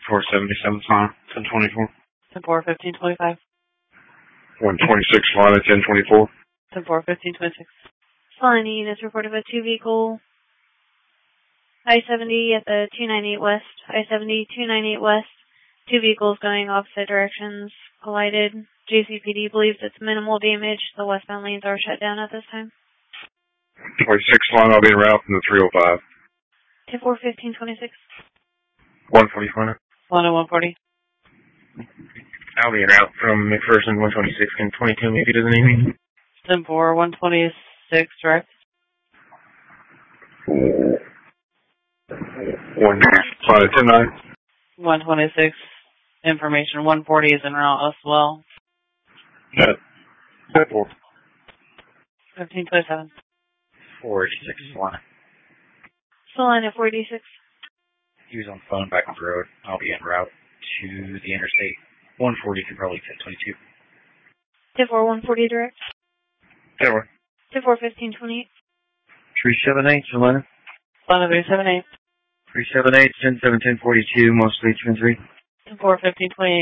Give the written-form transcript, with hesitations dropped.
477 fine. 1024. 10-4, 1525. 126 fine at 1024. 10-4, 1526. Flying units reported by 2 vehicle. I-70 at the 298 west. I-70, 298 west. 2 vehicles going opposite directions collided. JCPD believes it's minimal damage. The westbound lanes are shut down at this time. 26 line, I'll be en route from the 305. 10-4, 1526. 140 fine. 10140. I'll be en route from McPherson 126 and 22 maybe doesn't need me. 10-4, 126 direct. 1 fine at 10-9. 126. Information 140 is en route as well. 10-4. 1527. 486 line. Line at 486. He was on the phone back on the road. I'll be en route to the interstate. 140 can probably fit 22. 10-4, 140 direct. 10-4. 10-4, 1528. 378, Jelena. Line 378. 378, 10-7, 1042, mostly 2 and 3. 10-4, 1528.